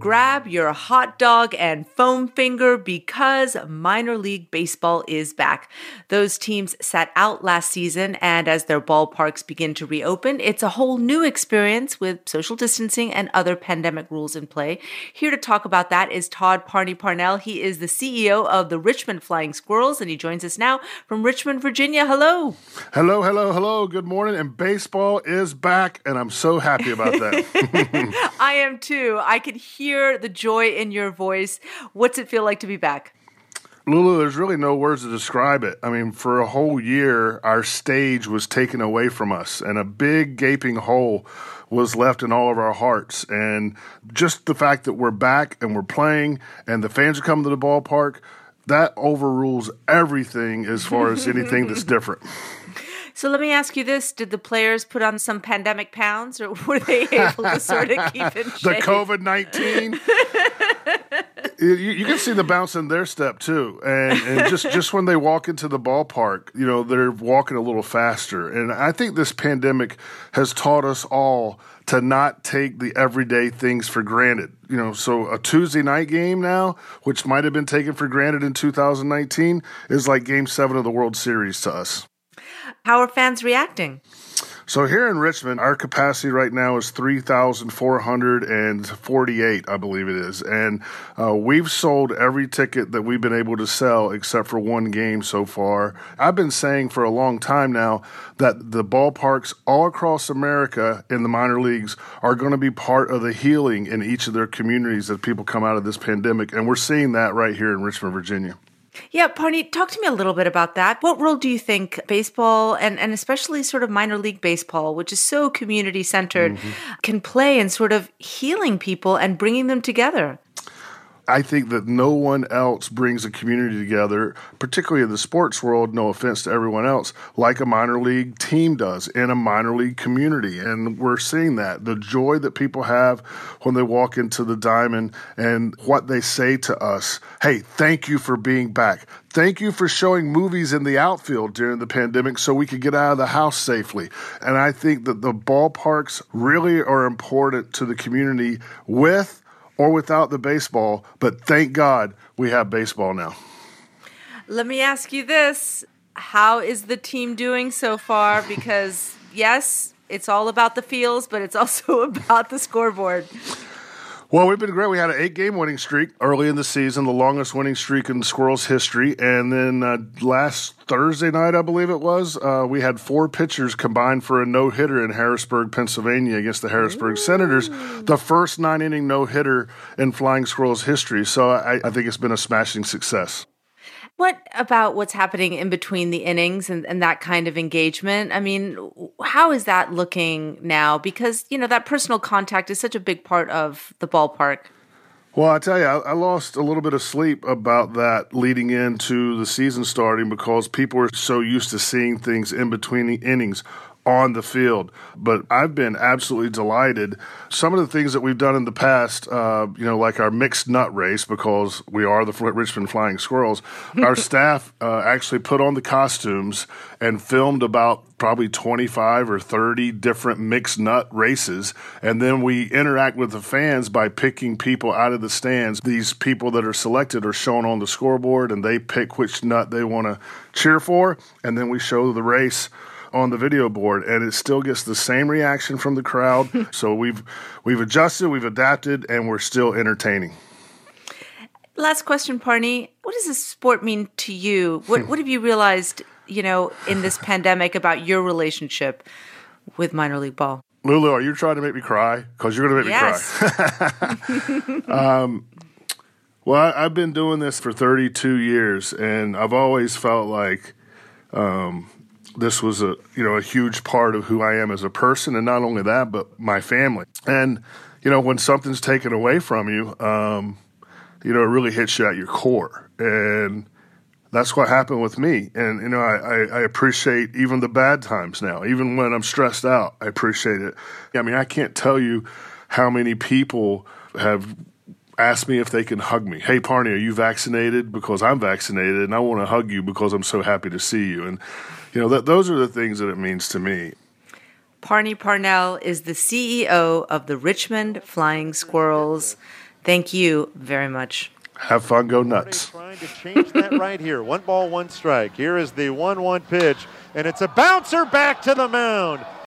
grab your hot dog and foam finger because minor league baseball is back. Those teams sat out last season, and as their ballparks begin to reopen, it's a whole new experience with social distancing and other pandemic rules in play. Here to talk about that is Todd Parnell. He is the CEO of the Richmond Flying Squirrels, and he joins us now from Richmond, Virginia. Hello. Hello. Good morning. And baseball is back, and I'm so happy about that. I am too. I can hear the joy in your voice. What's it feel like to be back? Lulu, there's really no words to describe it. I mean, for a whole year, our stage was taken away from us, and a big gaping hole was left in all of our hearts. And just the fact that we're back and we're playing and the fans are coming to the ballpark, that overrules everything as far as anything that's different. So let me ask you this. Did the players put on some pandemic pounds, or were they able to sort of keep in shape? The COVID-19? You can see the bounce in their step, too. And just when they walk into the ballpark, you know, they're walking a little faster. And I think this pandemic has taught us all to not take the everyday things for granted. You know, so a Tuesday night game now, which might have been taken for granted in 2019, is like Game 7 of the World Series to us. How are fans reacting? So here in Richmond, our capacity right now is 3,448, I believe it is. And we've sold every ticket that we've been able to sell except for one game so far. I've been saying for a long time now that the ballparks all across America in the minor leagues are going to be part of the healing in each of their communities as people come out of this pandemic. And we're seeing that right here in Richmond, Virginia. Yeah, Parney, talk to me a little bit about that. What role do you think baseball and especially sort of minor league baseball, which is so community-centered, can play in sort of healing people and bringing them together? I think that no one else brings a community together, particularly in the sports world, no offense to everyone else, like a minor league team does in a minor league community. And we're seeing that. The joy that people have when they walk into the diamond and what they say to us. Hey, thank you for being back. Thank you for showing movies in the outfield during the pandemic so we could get out of the house safely. And I think that the ballparks really are important to the community with or without the baseball, but thank God we have baseball now. Let me ask you this. How is the team doing so far? Because, yes, it's all about the feels, but it's also about the scoreboard. Well, we've been great. We had an 8-game winning streak early in the season, the longest winning streak in the Squirrels' history. And then last Thursday night, I believe it was, we had 4 pitchers combined for a no-hitter in Harrisburg, Pennsylvania against the Harrisburg Senators, the first 9-inning no-hitter in Flying Squirrels history. So I think it's been a smashing success. What about what's happening in between the innings and that kind of engagement? I mean, how is that looking now? Because, you know, that personal contact is such a big part of the ballpark. Well, I tell you, I lost a little bit of sleep about that leading into the season starting because people are so used to seeing things in between the innings on the field. But I've been absolutely delighted. Some of the things that we've done in the past, like our mixed nut race, because we are the Richmond Flying Squirrels, our staff actually put on the costumes and filmed about probably 25 or 30 different mixed nut races. And then we interact with the fans by picking people out of the stands. These people that are selected are shown on the scoreboard, and they pick which nut they want to cheer for. And then we show the race on the video board, and it still gets the same reaction from the crowd. So we've adjusted, we've adapted, and we're still entertaining. Last question, Parney. What does this sport mean to you? What have you realized, you know, in this pandemic about your relationship with minor league ball? Lulu, are you trying to make me cry? Because you're going to make me cry. Well, I've been doing this for 32 years, and I've always felt like this was a huge part of who I am as a person, and not only that, but my family. And when something's taken away from you, it really hits you at your core, and that's what happened with me. And I appreciate even the bad times now. Even when I'm stressed out, I appreciate it. I mean, I can't tell you how many people have asked me if they can hug me. Hey, Parney, are you vaccinated? Because I'm vaccinated, and I want to hug you because I'm so happy to see you. And those are the things that it means to me. Parney Parnell is the CEO of the Richmond Flying Squirrels. Thank you very much. Have fun, go nuts. Trying to change that right here. 1 ball, 1 strike. Here is the 1-1 pitch, and it's a bouncer back to the mound.